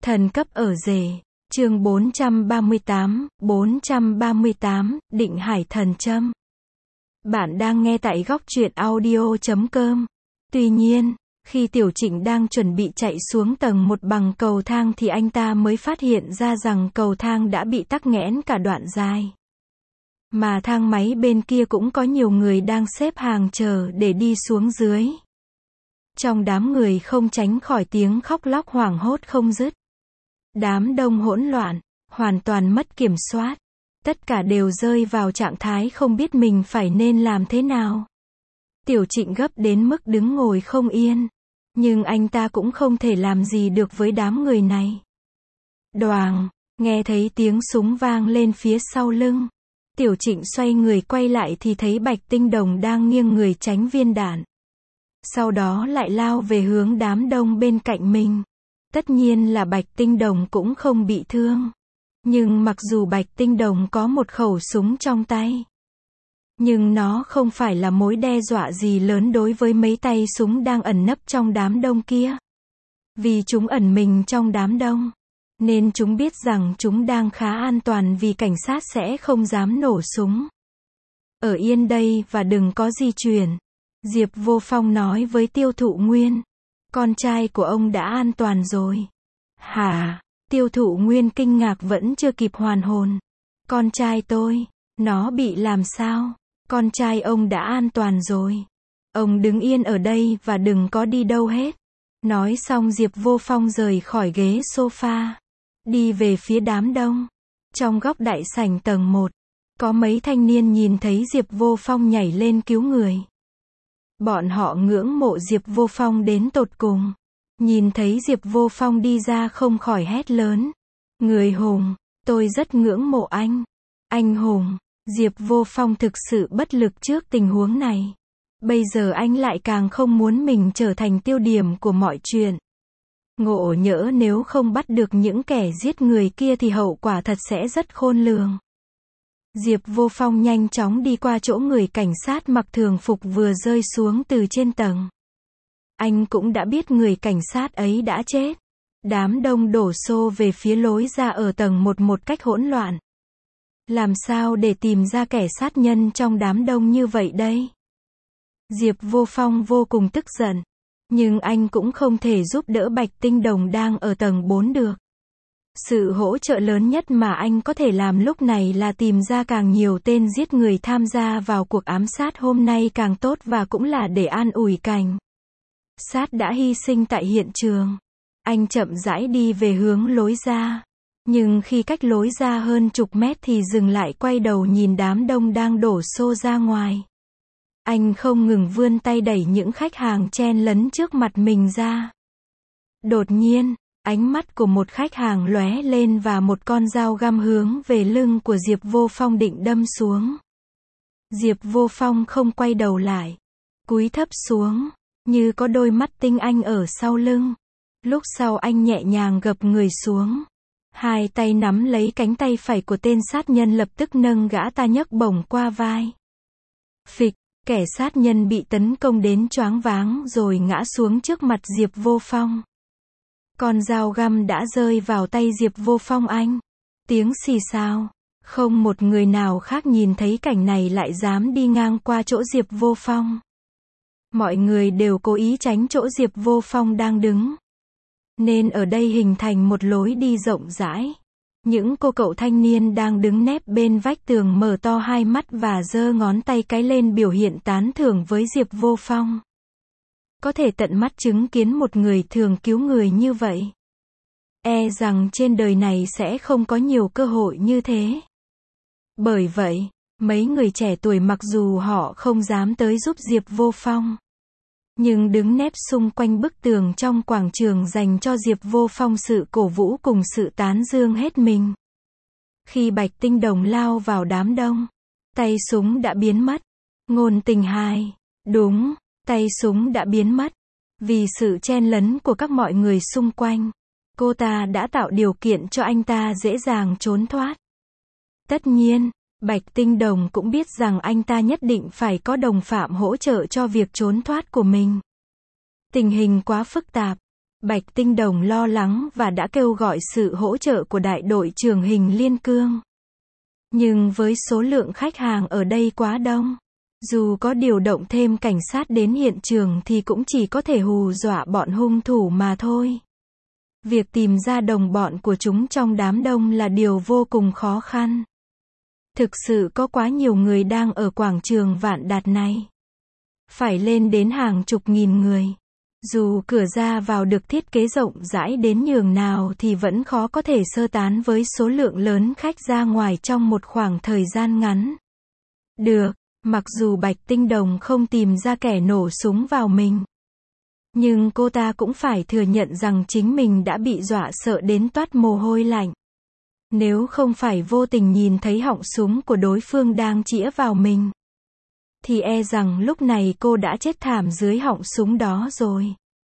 Thần cấp ở rể. Chương 438, Định Hải Thần Châm. Bạn đang nghe tại góc truyện audio.com. Tuy nhiên, khi Tiểu Trịnh đang chuẩn bị chạy xuống tầng 1 bằng cầu thang thì anh ta mới phát hiện ra rằng cầu thang đã bị tắc nghẽn cả đoạn dài. Mà thang máy bên kia cũng có nhiều người đang xếp hàng chờ để đi xuống dưới. Trong đám người không tránh khỏi tiếng khóc lóc hoảng hốt không dứt. Đám đông hỗn loạn, hoàn toàn mất kiểm soát. Tất cả đều rơi vào trạng thái không biết mình phải nên làm thế nào. Tiểu Trịnh gấp đến mức đứng ngồi không yên. Nhưng anh ta cũng không thể làm gì được với đám người này. Đoàng, nghe thấy tiếng súng vang lên phía sau lưng. Tiểu Trịnh xoay người quay lại thì thấy Bạch Tinh Đồng đang nghiêng người tránh viên đạn. Sau đó lại lao về hướng đám đông bên cạnh mình. Tất nhiên là Bạch Tinh Đồng cũng không bị thương. Nhưng mặc dù Bạch Tinh Đồng có một khẩu súng trong tay, nhưng nó không phải là mối đe dọa gì lớn đối với mấy tay súng đang ẩn nấp trong đám đông kia. Vì chúng ẩn mình trong đám đông, nên chúng biết rằng chúng đang khá an toàn vì cảnh sát sẽ không dám nổ súng. Ở yên đây và đừng có di chuyển. Diệp Vô Phong nói với Tiêu Thụ Nguyên. Con trai của ông đã an toàn rồi. Hả? Tiêu Thụ Nguyên kinh ngạc vẫn chưa kịp hoàn hồn. Con trai tôi, nó bị làm sao? Con trai ông đã an toàn rồi. Ông đứng yên ở đây và đừng có đi đâu hết. Nói xong Diệp Vô Phong rời khỏi ghế sofa. Đi về phía đám đông. Trong góc đại sảnh tầng 1, có mấy thanh niên nhìn thấy Diệp Vô Phong nhảy lên cứu người. Bọn họ ngưỡng mộ Diệp Vô Phong đến tột cùng. Nhìn thấy Diệp Vô Phong đi ra không khỏi hét lớn. Người hùng, tôi rất ngưỡng mộ anh. Anh hùng. Diệp Vô Phong thực sự bất lực trước tình huống này. Bây giờ anh lại càng không muốn mình trở thành tiêu điểm của mọi chuyện. Ngộ nhỡ nếu không bắt được những kẻ giết người kia thì hậu quả thật sẽ rất khôn lường. Diệp Vô Phong nhanh chóng đi qua chỗ người cảnh sát mặc thường phục vừa rơi xuống từ trên tầng. Anh cũng đã biết người cảnh sát ấy đã chết. Đám đông đổ xô về phía lối ra ở tầng 1 một cách hỗn loạn. Làm sao để tìm ra kẻ sát nhân trong đám đông như vậy đây? Diệp Vô Phong vô cùng tức giận. Nhưng anh cũng không thể giúp đỡ Bạch Tinh Đồng đang ở tầng 4 được. Sự hỗ trợ lớn nhất mà anh có thể làm lúc này là tìm ra càng nhiều tên giết người tham gia vào cuộc ám sát hôm nay càng tốt và cũng là để an ủi cảnh sát đã hy sinh tại hiện trường. Anh chậm rãi đi về hướng lối ra. Nhưng khi cách lối ra hơn chục mét thì dừng lại quay đầu nhìn đám đông đang đổ xô ra ngoài. Anh không ngừng vươn tay đẩy những khách hàng chen lấn trước mặt mình ra. Đột nhiên, ánh mắt của một khách hàng lóe lên và một con dao găm hướng về lưng của Diệp Vô Phong định đâm xuống. Diệp Vô Phong không quay đầu lại. Cúi thấp xuống, như có đôi mắt tinh anh ở sau lưng. Lúc sau anh nhẹ nhàng gập người xuống. Hai tay nắm lấy cánh tay phải của tên sát nhân lập tức nâng gã ta nhấc bổng qua vai. Phịch, kẻ sát nhân bị tấn công đến choáng váng rồi ngã xuống trước mặt Diệp Vô Phong. Con dao găm đã rơi vào tay Diệp Vô Phong anh. Tiếng xì xào. Không một người nào khác nhìn thấy cảnh này lại dám đi ngang qua chỗ Diệp Vô Phong. Mọi người đều cố ý tránh chỗ Diệp Vô Phong đang đứng. Nên ở đây hình thành một lối đi rộng rãi. Những cô cậu thanh niên đang đứng nép bên vách tường mở to hai mắt và giơ ngón tay cái lên biểu hiện tán thưởng với Diệp Vô Phong. Có thể tận mắt chứng kiến một người thường cứu người như vậy. E rằng trên đời này sẽ không có nhiều cơ hội như thế. Bởi vậy, mấy người trẻ tuổi mặc dù họ không dám tới giúp Diệp Vô Phong, nhưng đứng nép xung quanh bức tường trong quảng trường dành cho Diệp Vô Phong sự cổ vũ cùng sự tán dương hết mình. Khi Bạch Tinh Đồng lao vào đám đông, tay súng đã biến mất. Ngôn Tình Hai. Đúng, tay súng đã biến mất. Vì sự chen lấn của các mọi người xung quanh, cô ta đã tạo điều kiện cho anh ta dễ dàng trốn thoát. Tất nhiên, Bạch Tinh Đồng cũng biết rằng anh ta nhất định phải có đồng phạm hỗ trợ cho việc trốn thoát của mình. Tình hình quá phức tạp. Bạch Tinh Đồng lo lắng và đã kêu gọi sự hỗ trợ của đại đội trưởng Hình Liên Cương. Nhưng với số lượng khách hàng ở đây quá đông, dù có điều động thêm cảnh sát đến hiện trường thì cũng chỉ có thể hù dọa bọn hung thủ mà thôi. Việc tìm ra đồng bọn của chúng trong đám đông là điều vô cùng khó khăn. Thực sự có quá nhiều người đang ở quảng trường Vạn Đạt này. Phải lên đến hàng chục nghìn người. Dù cửa ra vào được thiết kế rộng rãi đến nhường nào thì vẫn khó có thể sơ tán với số lượng lớn khách ra ngoài trong một khoảng thời gian ngắn. Được, mặc dù Bạch Tinh Đồng không tìm ra kẻ nổ súng vào mình, nhưng cô ta cũng phải thừa nhận rằng chính mình đã bị dọa sợ đến toát mồ hôi lạnh. Nếu không phải vô tình nhìn thấy họng súng của đối phương đang chĩa vào mình, thì e rằng lúc này cô đã chết thảm dưới họng súng đó rồi.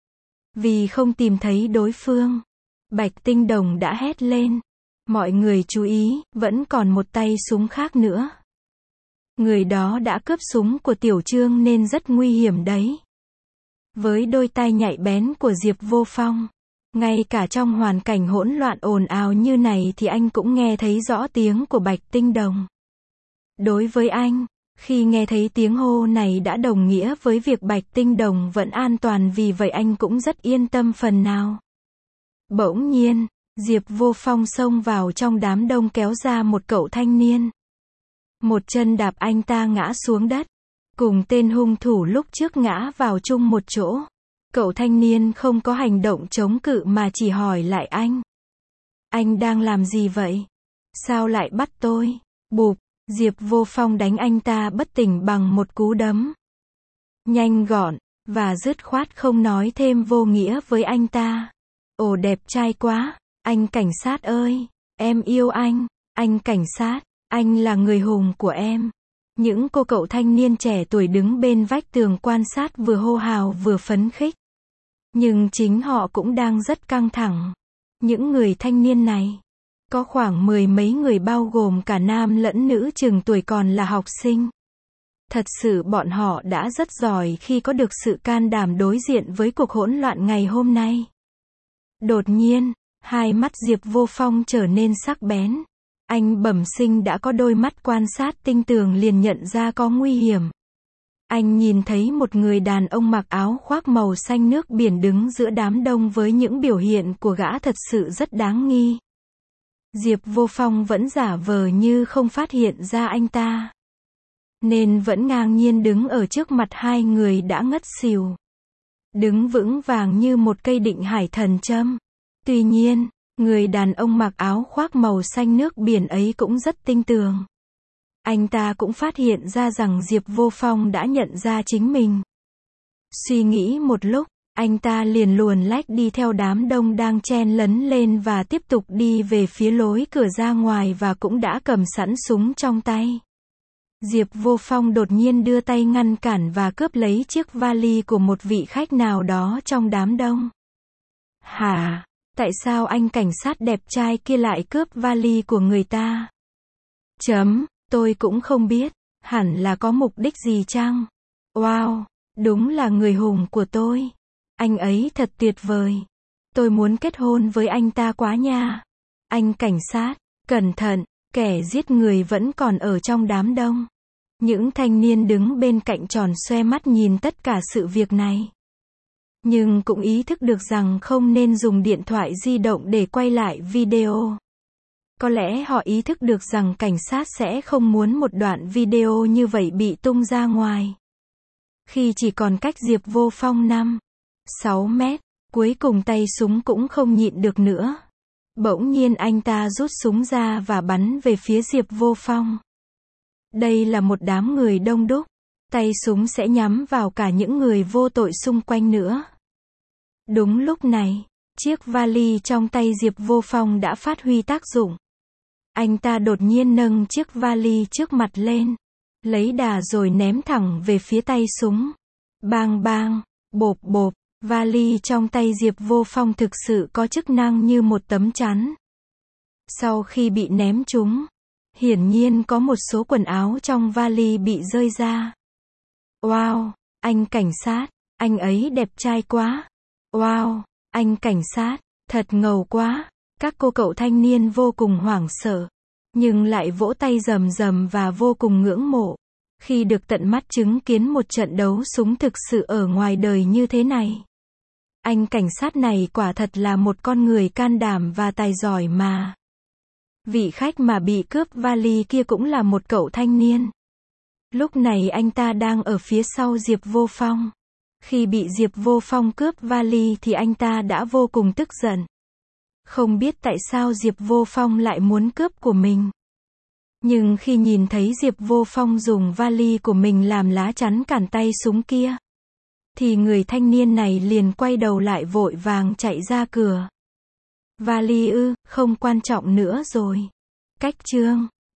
Vì không tìm thấy đối phương, Bạch Tinh Đồng đã hét lên. Mọi người chú ý, vẫn còn một tay súng khác nữa. Người đó đã cướp súng của Tiểu Trương nên rất nguy hiểm đấy. Với đôi tai nhạy bén của Diệp Vô Phong, ngay cả trong hoàn cảnh hỗn loạn ồn ào như này thì anh cũng nghe thấy rõ tiếng của Bạch Tinh Đồng. Đối với anh, khi nghe thấy tiếng hô này đã đồng nghĩa với việc Bạch Tinh Đồng vẫn an toàn, vì vậy anh cũng rất yên tâm phần nào. Bỗng nhiên, Diệp Vô Phong xông vào trong đám đông kéo ra một cậu thanh niên. Một chân đạp anh ta ngã xuống đất. Cùng tên hung thủ lúc trước ngã vào chung một chỗ. Cậu thanh niên không có hành động chống cự mà chỉ hỏi lại anh. Anh đang làm gì vậy? Sao lại bắt tôi? Bụp, Diệp Vô Phong đánh anh ta bất tỉnh bằng một cú đấm. Nhanh gọn, và dứt khoát, không nói thêm vô nghĩa với anh ta. Ồ, đẹp trai quá, anh cảnh sát ơi, em yêu anh cảnh sát, anh là người hùng của em. Những cô cậu thanh niên trẻ tuổi đứng bên vách tường quan sát vừa hô hào vừa phấn khích. Nhưng chính họ cũng đang rất căng thẳng. Những người thanh niên này, có khoảng 10 mấy người bao gồm cả nam lẫn nữ chừng tuổi còn là học sinh. Thật sự bọn họ đã rất giỏi khi có được sự can đảm đối diện với cuộc hỗn loạn ngày hôm nay. Đột nhiên, hai mắt Diệp Vô Phong trở nên sắc bén. Anh bẩm sinh đã có đôi mắt quan sát tinh tường, liền nhận ra có nguy hiểm. Anh nhìn thấy một người đàn ông mặc áo khoác màu xanh nước biển đứng giữa đám đông với những biểu hiện của gã thật sự rất đáng nghi. Diệp Vô Phong vẫn giả vờ như không phát hiện ra anh ta, nên vẫn ngang nhiên đứng ở trước mặt hai người đã ngất xỉu. Đứng vững vàng như một cây định hải thần châm. Tuy nhiên, người đàn ông mặc áo khoác màu xanh nước biển ấy cũng rất tinh tường. Anh ta cũng phát hiện ra rằng Diệp Vô Phong đã nhận ra chính mình. Suy nghĩ một lúc, anh ta liền luồn lách đi theo đám đông đang chen lấn lên và tiếp tục đi về phía lối cửa ra ngoài, và cũng đã cầm sẵn súng trong tay. Diệp Vô Phong đột nhiên đưa tay ngăn cản và cướp lấy chiếc vali của một vị khách nào đó trong đám đông. Hả? Tại sao anh cảnh sát đẹp trai kia lại cướp vali của người ta? Tôi cũng không biết, hẳn là có mục đích gì chăng? Wow, đúng là người hùng của tôi. Anh ấy thật tuyệt vời. Tôi muốn kết hôn với anh ta quá nha. Anh cảnh sát, cẩn thận, kẻ giết người vẫn còn ở trong đám đông. Những thanh niên đứng bên cạnh tròn xoe mắt nhìn tất cả sự việc này. Nhưng cũng ý thức được rằng không nên dùng điện thoại di động để quay lại video. Có lẽ họ ý thức được rằng cảnh sát sẽ không muốn một đoạn video như vậy bị tung ra ngoài. Khi chỉ còn cách Diệp Vô Phong 5-6 mét, cuối cùng tay súng cũng không nhịn được nữa. Bỗng nhiên anh ta rút súng ra và bắn về phía Diệp Vô Phong. Đây là một đám người đông đúc. Tay súng sẽ nhắm vào cả những người vô tội xung quanh nữa. Đúng lúc này, chiếc vali trong tay Diệp Vô Phong đã phát huy tác dụng. Anh ta đột nhiên nâng chiếc vali trước mặt lên, lấy đà rồi ném thẳng về phía tay súng. Bang bang, bộp bộp, vali trong tay Diệp Vô Phong thực sự có chức năng như một tấm chắn. Sau khi bị ném trúng, hiển nhiên có một số quần áo trong vali bị rơi ra. Wow, anh cảnh sát, anh ấy đẹp trai quá. Wow, Anh cảnh sát, thật ngầu quá. Các cô cậu thanh niên vô cùng hoảng sợ, nhưng lại vỗ tay rầm rầm và vô cùng ngưỡng mộ. Khi được tận mắt chứng kiến một trận đấu súng thực sự ở ngoài đời như thế này. Anh cảnh sát này quả thật là một con người can đảm và tài giỏi mà. Vị khách mà bị cướp vali kia cũng là một cậu thanh niên. Lúc này anh ta đang ở phía sau Diệp Vô Phong. Khi bị Diệp Vô Phong cướp vali thì anh ta đã vô cùng tức giận. Không biết tại sao Diệp Vô Phong lại muốn cướp của mình. Nhưng khi nhìn thấy Diệp Vô Phong dùng vali của mình làm lá chắn cản tay súng kia, thì người thanh niên này liền quay đầu lại vội vàng chạy ra cửa. Vali ư, không quan trọng nữa rồi. Cách chương